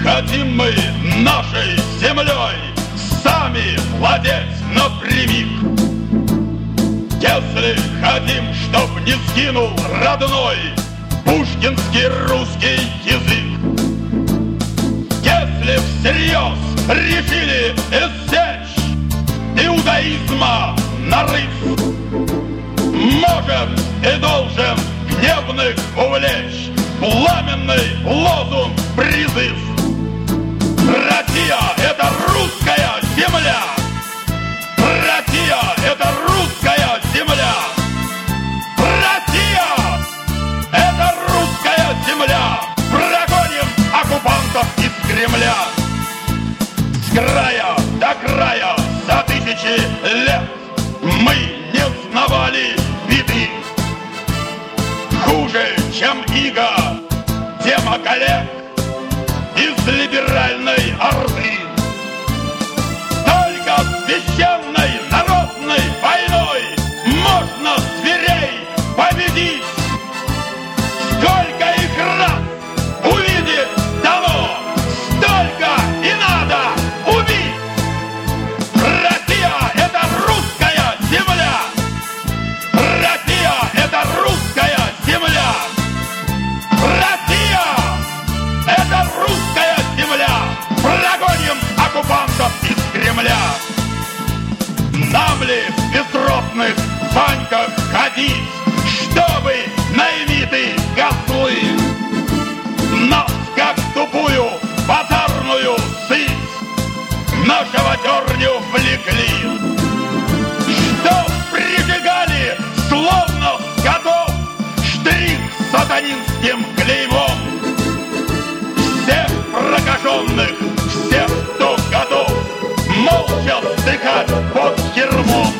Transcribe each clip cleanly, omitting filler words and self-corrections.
хотим мы нашей землей сами владеть напрямик. Если хотим, чтоб не сгинул родной пушкинский русский язык, если всерьез решили иссечь иудаизма нарыв, может и должен гневных увлечь пламенный лозунг призыв. Россия — это русская земля! Россия — это русская земля! Россия — это русская земля! Прогоним оккупантов из Кремля! С края до края за тысячи лет мы не знавали беды. Хуже, чем иго тема коллег из либеральной орды. Только священной народной войной можно зверей победить. Сколько их раз увидеть дано, столько и надо убить. Россия — это русская земля! Россия — это русская земля! Россия — это русская земля! Прогоним оккупантов из Кремля! Нам ли в бесстрофных баньках ходить, чтобы наймиты кослы нас, как тупую базарную сысь, на шаватерню влекли? Чтоб прижигали, словно скотов, штрих сатанинским клеймом. Всех прокаженных, всех, кто готов молча вздыхать под ермом.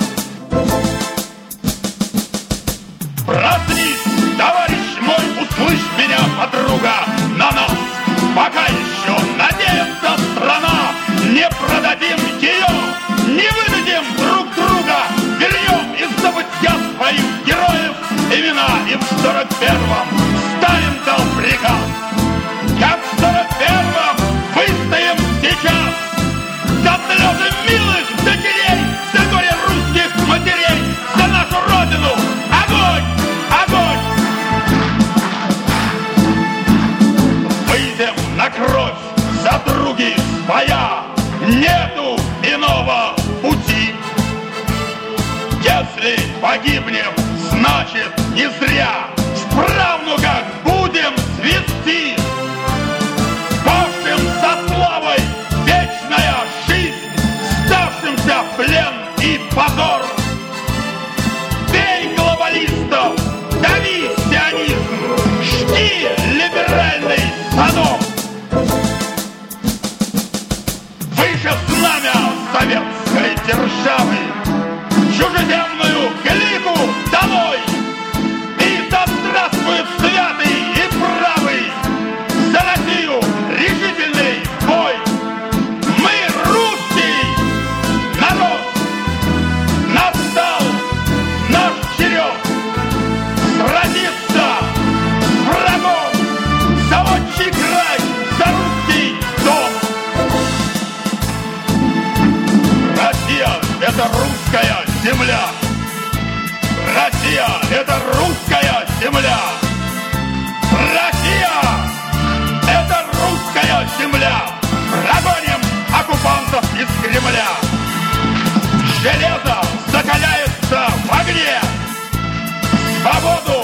Проснись, товарищ мой, услышь меня, подруга, на нас пока еще надеется страна. Не продадим ее, не выдадим друг друга, вернем из забытья своих героев имена, и в 41-м Сталин дал приказ. Как в 41-м выстоим сейчас за слезы милых дочерей, за горе русских матерей, за нашу родину. Огонь! Огонь! Выйдем на кровь за други своя, нету иного пути. Если погибнем, значит не зря, в правнуках будем свести. Павшим за славой вечная жизнь, ставшимся в плен и позор. Бей глобалистов, дави сионизм, жги либеральный Содом. Выше знамя советской державы, чужеземную клику долой! И да здравствует святый и правый, за Россию решительный бой! Мы русский народ, настал наш черед сразиться с врагом за отчий край, за русский дом. Россия — это русская земля! Россия — это русская земля! Россия — это русская земля! Прогоним оккупантов из Кремля! Железо закаляется в огне! Свободу